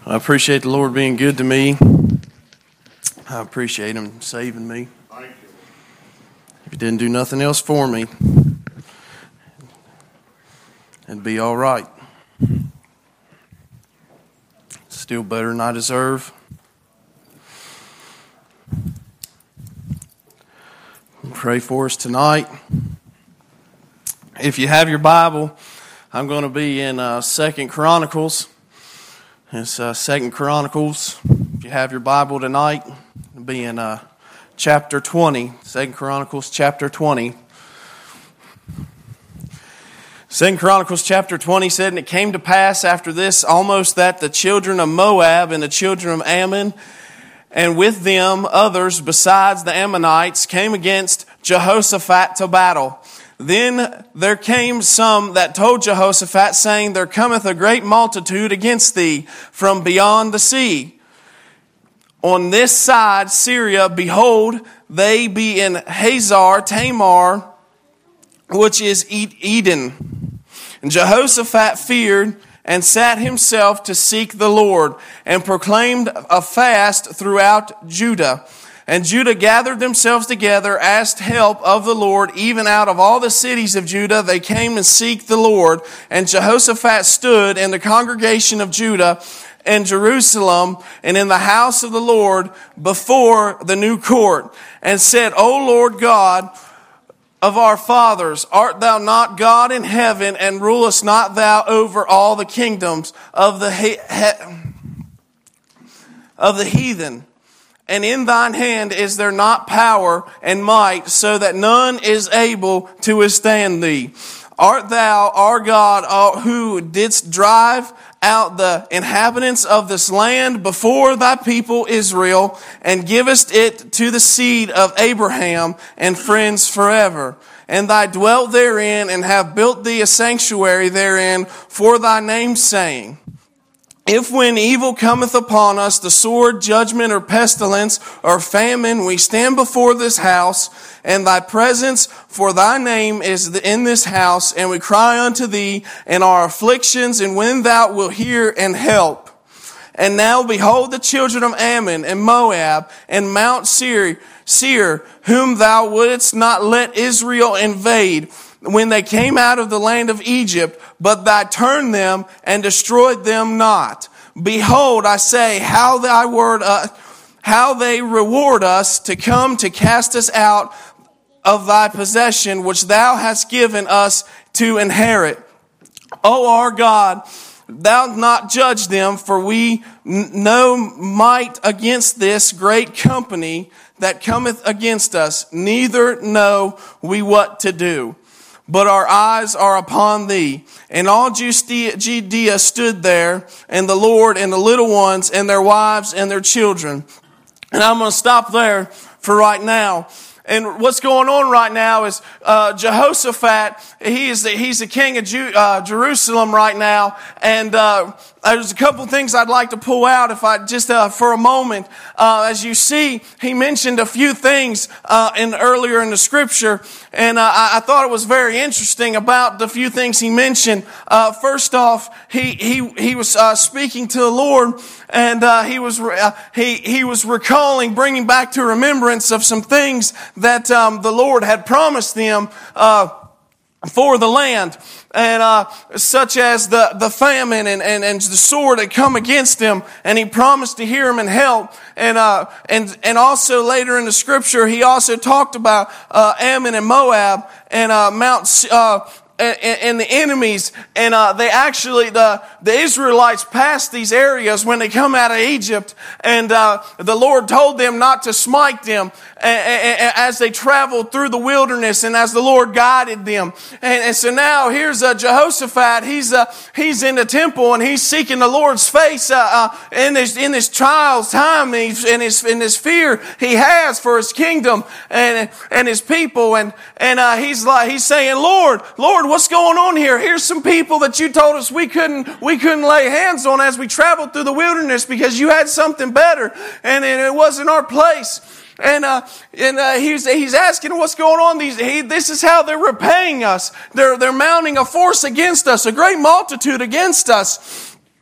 I appreciate the Lord being good to me. I appreciate Him saving me. Thank you. If He didn't do nothing else for me, it'd be all right. Still better than I deserve. Pray for us tonight. If you have your Bible, I'm going to be in 2 Chronicles. It's 2 Chronicles. If you have your Bible tonight, it'll be in chapter 20. 2 Chronicles chapter 20. 2 Chronicles chapter 20 said, "And it came to pass after this almost that the children of Moab and the children of Ammon, and with them others besides the Ammonites, came against Jehoshaphat to battle. Then there came some that told Jehoshaphat, saying, There cometh a great multitude against thee from beyond the sea. On this side Syria, behold, they be in Hazar Tamar, which is Eden. And Jehoshaphat feared, and sat himself to seek the Lord, and proclaimed a fast throughout Judah. And Judah gathered themselves together, asked help of the Lord, even out of all the cities of Judah they came to seek the Lord. And Jehoshaphat stood in the congregation of Judah and Jerusalem, and in the house of the Lord before the new court, and said, O Lord God of our fathers, art thou not God in heaven, and rulest not thou over all the kingdoms of the heathen? And in thine hand is there not power and might, so that none is able to withstand thee? Art thou our God, who didst drive out the inhabitants of this land before thy people Israel, and givest it to the seed of Abraham and friends forever? And thy dwelt therein, and have built thee a sanctuary therein for thy name's saying. If when evil cometh upon us, the sword, judgment, or pestilence, or famine, we stand before this house, and thy presence for thy name is in this house, and we cry unto thee in our afflictions, and when thou wilt hear and help. And now behold the children of Ammon and Moab and Mount Seir, whom thou wouldest not let Israel invade, when they came out of the land of Egypt, but thou turned them and destroyed them not. Behold, I say, how they reward us to come to cast us out of thy possession, which thou hast given us to inherit. O our God, thou not judge them, for we know might against this great company that cometh against us, neither know we what to do. But our eyes are upon thee. And all Judea stood there, and the Lord, and the little ones, and their wives, and their children." And I'm going to stop there for right now. And what's going on right now is Jehoshaphat, he's the king of Jerusalem right now. And there's a couple things I'd like to pull out if I just for a moment. As you see, he mentioned a few things earlier in the scripture. And I thought it was very interesting about the few things he mentioned. First off, he was speaking to the Lord, and he was recalling, bringing back to remembrance of some things that the Lord had promised them for the land, and such as the famine and the sword had come against him, and he promised to hear him and help. And also later in the scripture, he also talked about Ammon and Moab and Mount and the enemies, and they actually the Israelites passed these areas when they come out of Egypt, and the Lord told them not to smite them as they traveled through the wilderness, and as the Lord guided them. And so now here's Jehoshaphat. He's in the temple, and he's seeking the Lord's face in this trials time, in his fear he has for his kingdom and his people, and he's saying, Lord, what's going on here? Here's some people that you told us we couldn't lay hands on as we traveled through the wilderness because you had something better, and it wasn't our place. And he's asking what's going on. This is how they're repaying us. They're mounting a force against us, a great multitude against us.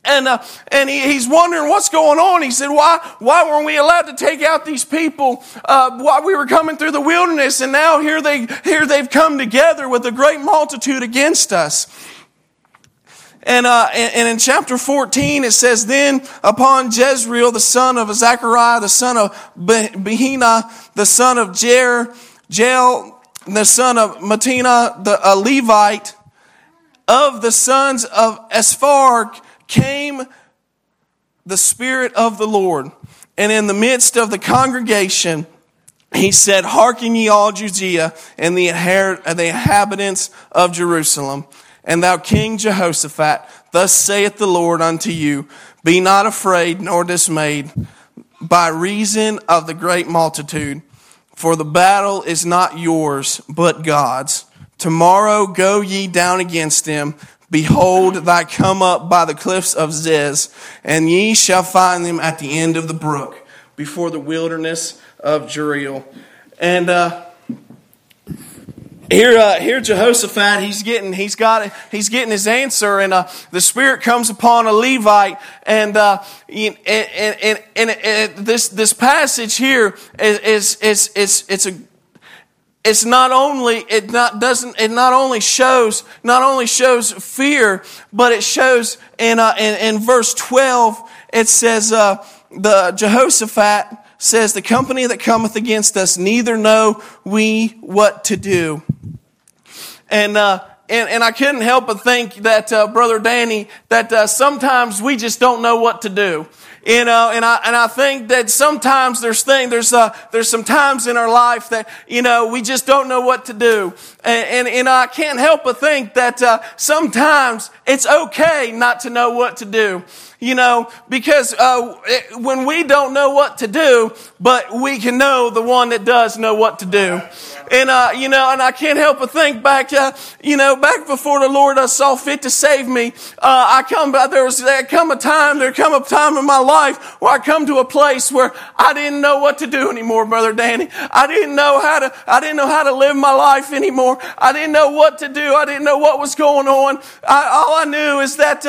And he's wondering what's going on. He said, why weren't we allowed to take out these people while we were coming through the wilderness? And now here they've come together with a great multitude against us. And in chapter 14 it says, then upon Jezreel the son of Zechariah, the son of Behina, the son of Jael, the son of Matina, a Levite, of the sons of Asphar came the Spirit of the Lord. And in the midst of the congregation, he said, hearken ye all Judea and the inhabitants of Jerusalem. And thou King Jehoshaphat, thus saith the Lord unto you, be not afraid nor dismayed by reason of the great multitude, for the battle is not yours, but God's. Tomorrow go ye down against them. Behold, thy come up by the cliffs of Ziz, and ye shall find them at the end of the brook, before the wilderness of Jeriel. And here Jehoshaphat, he's getting his answer, and the Spirit comes upon a Levite, and this passage here it not only shows fear, but it shows in verse 12 it says the Jehoshaphat says, the company that cometh against us, neither know we what to do. And I couldn't help but think that, Brother Danny, that sometimes we just don't know what to do. And I think that sometimes there's some times in our life that, we just don't know what to do. And I can't help but think that, sometimes it's okay not to know what to do. Because when we don't know what to do, but we can know the one that does know what to do. And and I can't help but think back, back before the Lord saw fit to save me. There come a time in my life where I come to a place where I didn't know what to do anymore, Brother Danny. I didn't know how to live my life anymore. I didn't know what to do. I didn't know what was going on. All I knew is that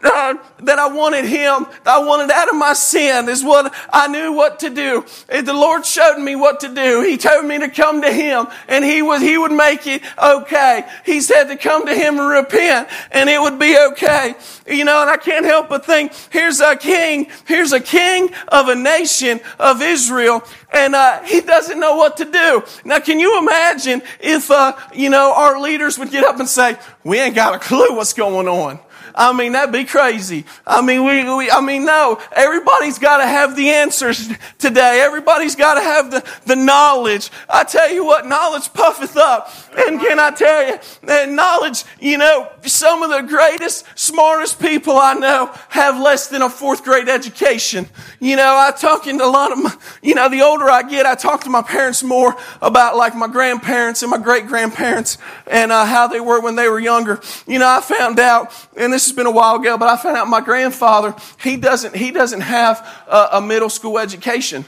I wanted Him. I wanted out of my sin is what I knew what to do. And the Lord showed me what to do. He told me to come to Him, and He would make it okay. He said to come to Him and repent, and it would be okay. And I can't help but think, here's a king of a nation of Israel, and he doesn't know what to do. Now, can you imagine if our leaders would get up and say, we ain't got a clue what's going on? I mean, that'd be crazy. I mean, no. Everybody's got to have the answers today. Everybody's got to have the knowledge. I tell you what, knowledge puffeth up. And can I tell you that knowledge, some of the greatest, smartest people I know have less than a 4th grade education. I talk to a lot of the older I get, I talk to my parents more about like my grandparents and my great grandparents and how they were when they were younger. I found out, and this has been a while ago, but I found out my grandfather, he doesn't have a middle school education.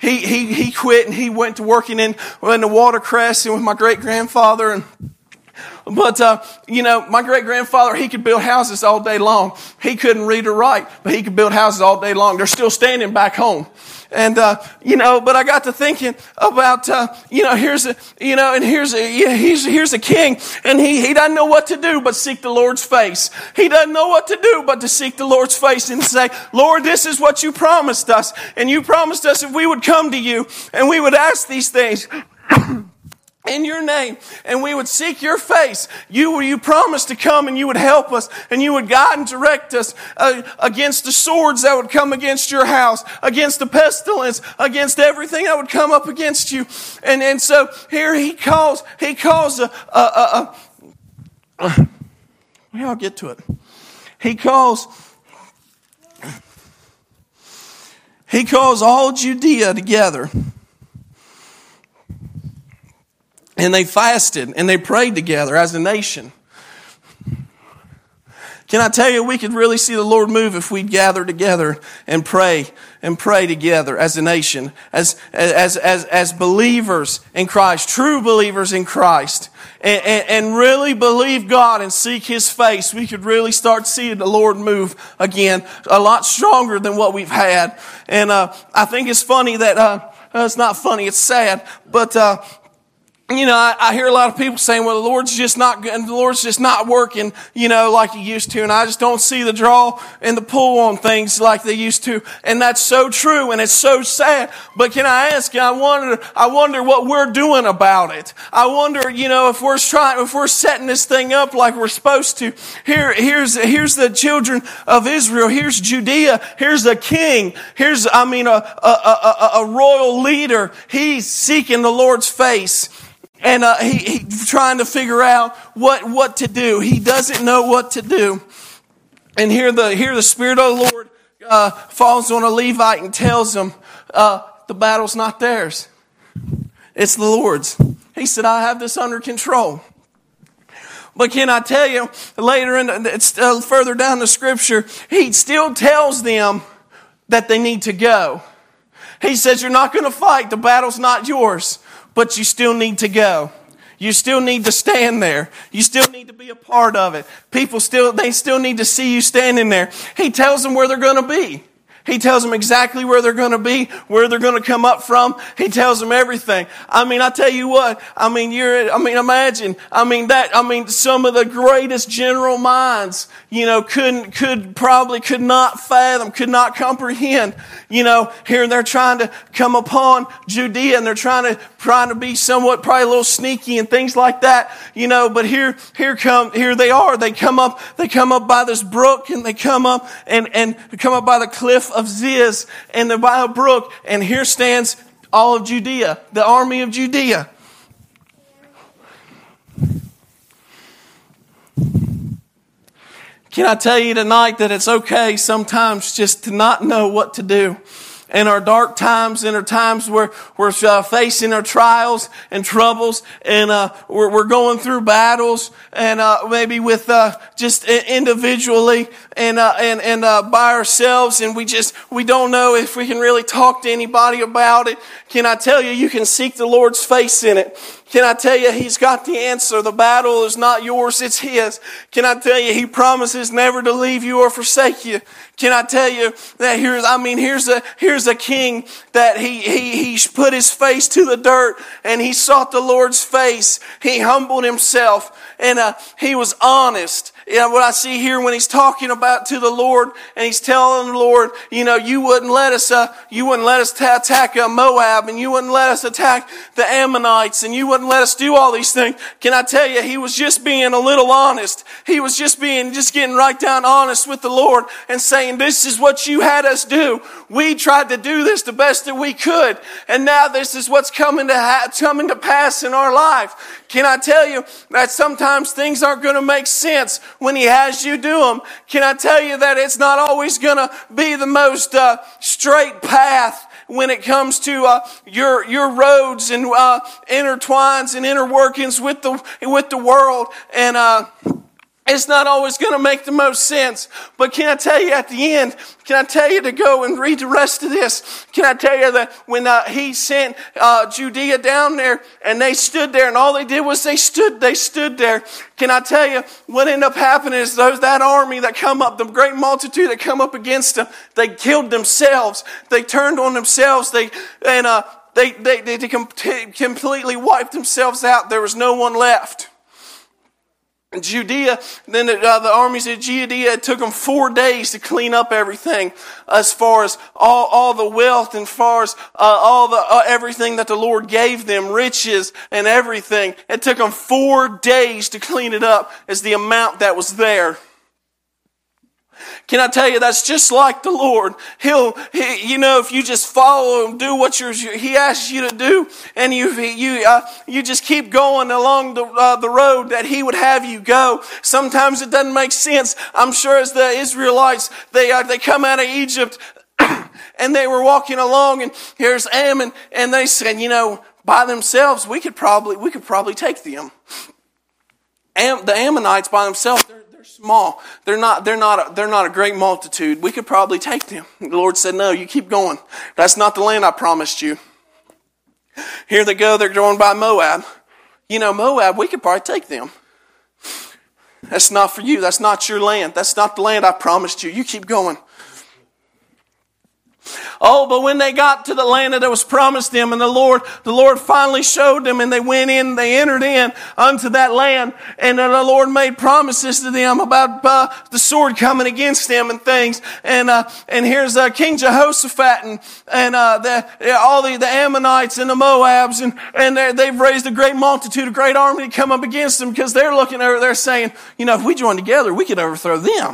He quit and he went to working in the watercress and with my great grandfather. But my great grandfather, he could build houses all day long. He couldn't read or write, but he could build houses all day long. They're still standing back home. And, but I got to thinking about, here's a king, and he doesn't know what to do but seek the Lord's face. He doesn't know what to do but to seek the Lord's face and say, Lord, this is what you promised us. And you promised us if we would come to you and we would ask these things in your name, and we would seek your face. You promised to come and you would help us, and you would guide and direct us against the swords that would come against your house, against the pestilence, against everything that would come up against you. And so here he calls I'll get to it. He calls all Judea together. And they fasted and they prayed together as a nation. Can I tell you, we could really see the Lord move if we'd gather together and pray together as a nation, as believers in Christ, true believers in Christ, and really believe God and seek His face. We could really start seeing the Lord move again, a lot stronger than what we've had. And I think it's funny that it's not funny, it's sad, but I hear a lot of people saying, well, the Lord's just not working, like He used to. And I just don't see the draw and the pull on things like they used to. And that's so true. And it's so sad. But can I ask you, I wonder what we're doing about it. I wonder, if we're setting this thing up like we're supposed to. Here's the children of Israel. Here's Judea. Here's a king. Here's, a royal leader. He's seeking the Lord's face. And he's trying to figure out what to do. He doesn't know what to do. And here the Spirit of the Lord falls on a Levite and tells him, the battle's not theirs. It's the Lord's. He said, I have this under control. But can I tell you, further down the Scripture, He still tells them that they need to go. He says, you're not going to fight. The battle's not yours. But you still need to go. You still need to stand there. You still need to be a part of it. They still need to see you standing there. He tells them where they're going to be. He tells them exactly where they're going to be, where they're going to come up from. He tells them everything. I tell you what, imagine, some of the greatest general minds, could not fathom, could not comprehend, here they're trying to come upon Judea and they're trying to be somewhat probably a little sneaky and things like that, but here they are. They come up by this brook and they come up and come up by the cliff of Ziz and by a brook, and here stands all of Judea, the army of Judea. Can I tell you tonight that it's okay sometimes just to not know what to do? In our dark times, in our times where we're facing our trials and troubles, and we're going through battles, and maybe with just individually and by ourselves, and we don't know if we can really talk to anybody about it. Can I tell you can seek the Lord's face in it? Can I tell you He's got the answer? The battle is not yours, it's His. Can I tell you He promises never to leave you or forsake you? Can I tell you that here's a king that he put his face to the dirt and he sought the Lord's face. He humbled himself and he was honest. What I see here when he's talking about to the Lord and he's telling the Lord, you wouldn't let us attack Moab, and you wouldn't let us attack the Ammonites, and you wouldn't let us do all these things. Can I tell you, he was just being a little honest. He was just getting right down honest with the Lord and saying, this is what you had us do. We tried to do this the best that we could, and now this is what's coming to pass in our life. Can I tell you that sometimes things aren't going to make sense when He has you do them? Can I tell you that it's not always going to be the most straight path when it comes to your roads and intertwines and inner workings with the world, and it's not always going to make the most sense. But can I tell you at the end, can I tell you to go and read the rest of this? Can I tell you that when He sent Judea down there and they stood there and all they did was they stood there. Can I tell you what ended up happening is that army that come up, the great multitude that come up against them, they killed themselves. They turned on themselves. They completely wiped themselves out. There was no one left. Judea, then the armies of Judea, it took them 4 days to clean up everything, as far as all the wealth, and as far as everything that the Lord gave them, riches and everything. It took them 4 days to clean it up, as the amount that was there. Can I tell you, that's just like the Lord. If you just follow Him, do what He asks you to do, and you just keep going along the road that He would have you go. Sometimes it doesn't make sense. I'm sure as the Israelites, they come out of Egypt, and they were walking along, and here's Ammon, and they said, by themselves, we could probably take them. The Ammonites by themselves, they're They're small. They're not a great multitude. We could probably take them. The Lord said, no, you keep going. That's not the land I promised you. Here they go. They're going by Moab. Moab, we could probably take them. That's not for you. That's not your land. That's not the land I promised you. You keep going. Oh, but when they got to the land that was promised them, and the Lord finally showed them, and they went in, they entered in unto that land, and the Lord made promises to them about the sword coming against them and things. And here's King Jehoshaphat and all the Ammonites and the Moabs, and they've raised a great multitude, a great army to come up against them, because they're looking over, they're saying, if we join together, we could overthrow them.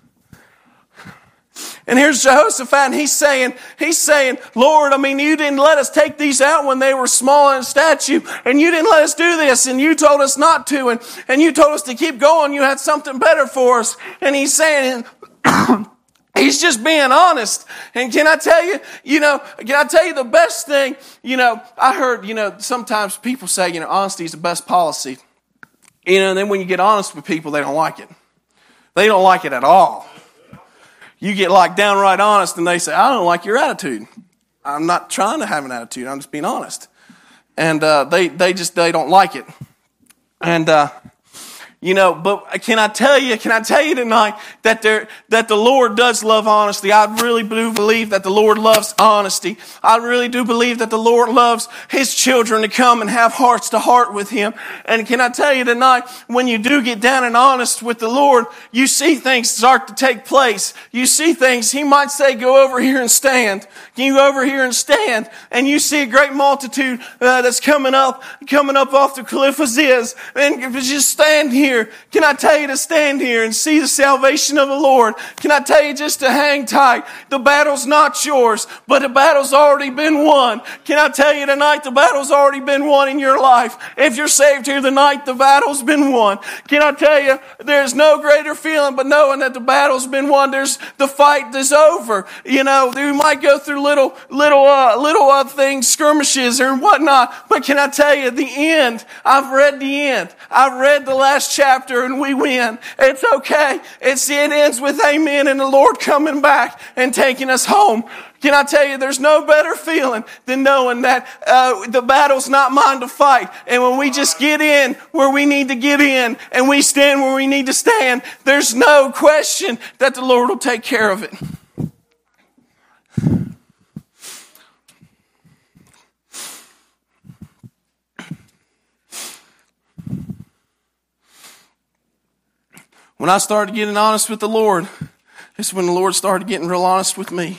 And here's Jehoshaphat, and he's saying, Lord, you didn't let us take these out when they were small in stature, and you didn't let us do this, and you told us not to, and you told us to keep going. You had something better for us. And he's saying, he's just being honest. And can I tell you the best thing? I heard, sometimes people say, honesty is the best policy. And then when you get honest with people, they don't like it. They don't like it at all. You get downright honest and they say, I don't like your attitude. I'm not trying to have an attitude. I'm just being honest. And they don't like it. And but can I tell you tonight that the Lord does love honesty? I really do believe that the Lord loves honesty. I really do believe that the Lord loves His children to come and have hearts to heart with Him. And can I tell you tonight, when you do get down and honest with the Lord, you see things start to take place. You see things. He might say, go over here and stand. You go over here and stand, and you see a great multitude that's coming up off the cliff of Ziz, and just stand here. Can I tell you to stand here and see the salvation of the Lord? Can I tell you just to hang tight? The battle's not yours, but the battle's already been won. Can I tell you tonight, the battle's already been won in your life? If you're saved here tonight, the battle's been won. Can I tell you, there's no greater feeling but knowing that the battle's been won. The fight is over. We might go through little things, skirmishes and whatnot, but can I tell you, the end, I've read the end. I've read the last chapter and we win. It's okay. It ends with amen and the Lord coming back and taking us home. Can I tell you, there's no better feeling than knowing that the battle's not mine to fight. And when we just get in where we need to get in and we stand where we need to stand, there's no question that the Lord will take care of it. When I started getting honest with the Lord, it's when the Lord started getting real honest with me.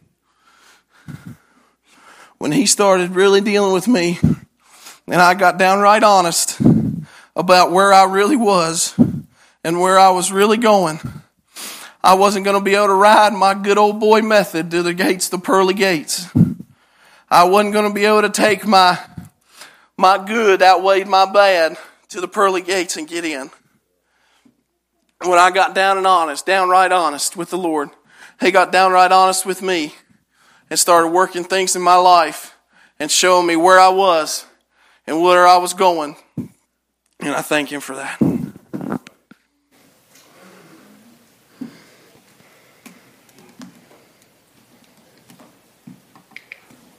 When He started really dealing with me, and I got downright honest about where I really was and where I was really going. I wasn't going to be able to ride my good old boy method to the pearly gates. I wasn't going to be able to take my good outweighed my bad to the pearly gates and get in. When I got downright honest with the Lord, He got downright honest with me and started working things in my life and showing me where I was and where I was going. And I thank Him for that.